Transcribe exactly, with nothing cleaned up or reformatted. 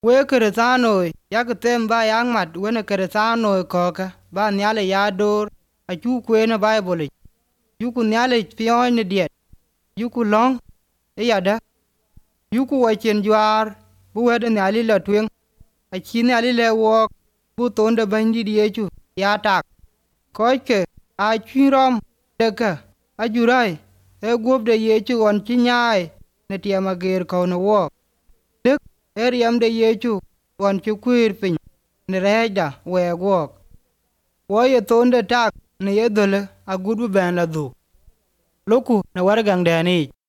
We Kristiano yak tem ba yang mat wene Kristiano koka ba nyale ya dor a chu kwene Bible yuku nyale pion ni diet yuku long e yada yuku wa chen jwar bu wede nyali la twen a chi nyali le wo bu tonde bandi di yechu ya tak koike a chirom deka a jurai e gob de yechu on chi nyai ne tiama ger ko no wo dek eriam de yechu on chu kwir pin ne reja we go wo ye tonde tak ne ye dole a gudu ben la du loku na wargang dani